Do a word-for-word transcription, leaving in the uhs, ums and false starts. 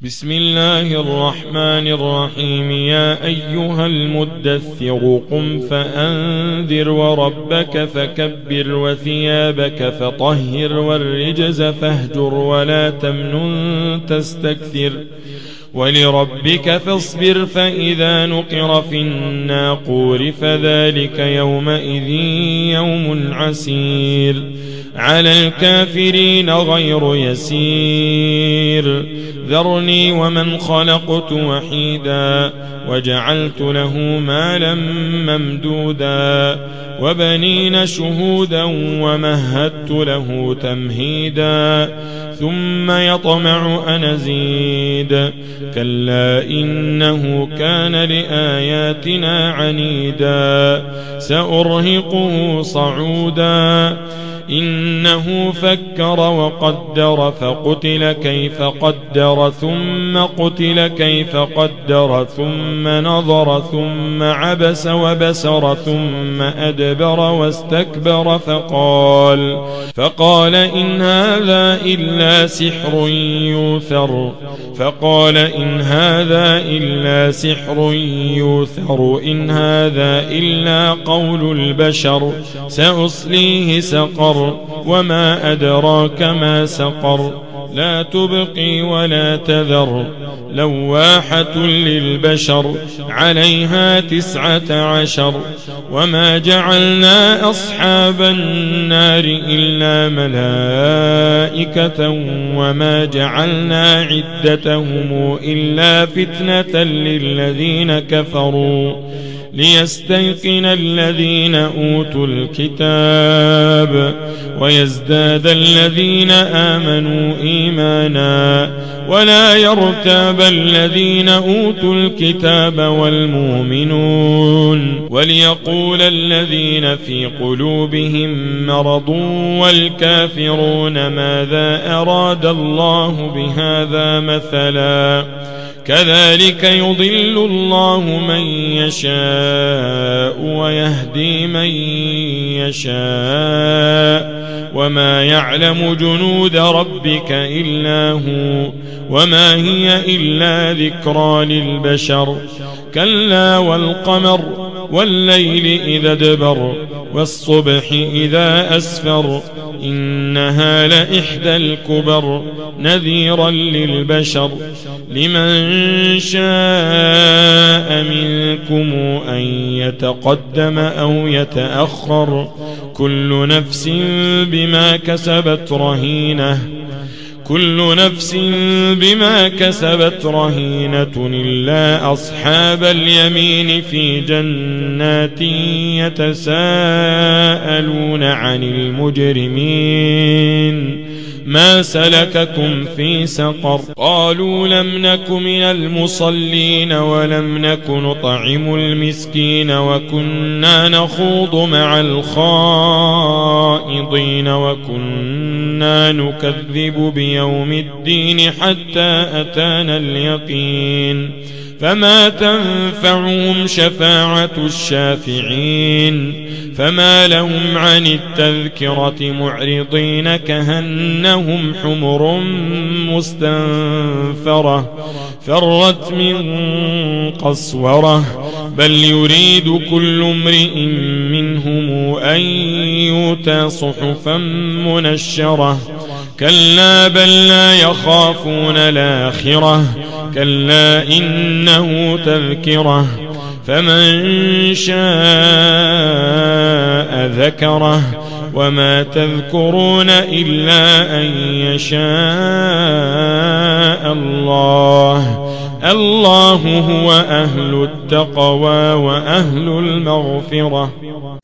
بسم الله الرحمن الرحيم. يا أيها المدثر قم فأنذر وربك فكبر وثيابك فطهر والرجز فاهجر ولا تمنن تستكثر ولربك فاصبر فإذا نقر في الناقور فذلك يومئذ يوم عسير على الكافرين غير يسير. ذرني ومن خلقت وحيدا وجعلت له مالا ممدودا وبنين شهودا ومهدت له تمهيدا ثم يطمع أن أزيد كلا إنه كان لآياتنا عنيدا سأرهقه صعودا إنه فكر وقدر فقتل كيف قدر ثم قتل كيف قدر ثم نظر ثم عبس وبسر ثم أدبر واستكبر فقال فقال إن هذا إلا سحر يوثر فقال إن هذا إلا سحر يوثر إن هذا إلا قول البشر سأصليه سقر وما أدراك ما سقر لا تبقي ولا تذر لواحة للبشر عليها تسعة عشر وما جعلنا أصحاب النار إلا ملائكة وما جعلنا عدتهم إلا فتنة للذين كفروا ليستيقن الذين أوتوا الكتاب ويزداد الذين آمنوا إيمانا ولا يرتاب الذين أوتوا الكتاب والمؤمنون وليقول الذين في قلوبهم مرض والكافرون ماذا أراد الله بهذا مثلا كذلك يضل الله من يشاء ويهدي من يشاء وما يعلم جنود ربك إلا هو وما هي إلا ذكرى للبشر كلا والقمر والليل إذا ادبر والصبح إذا أسفر إنها لإحدى الكبر نذيرا للبشر لمن شاء منكم أن يتقدم أو يتأخر كل نفس بما كسبت رهينة كل نفس بما كسبت رهينة إلا أصحاب اليمين في جنات يتساءلون عن المجرمين ما سلككم في سقر قالوا لم نك من المصلين ولم نك نطعم المسكين وكنا نخوض مع الخائضين وكنا نكذب بيوم الدين حتى أتانا اليقين فما تنفعهم شفاعة الشافعين فما لهم عن التذكرة معرضين كأنهم حمر مستنفرة فرت من قسورة بل يريد كل امرئ منهم أن يؤتى صحفا منشرة كلا بل لا يخافون الآخرة كلا إنه تذكرة فمن شاء ذكره وما تذكرون إلا أن يشاء الله الله هو أهل التقوى وأهل المغفرة.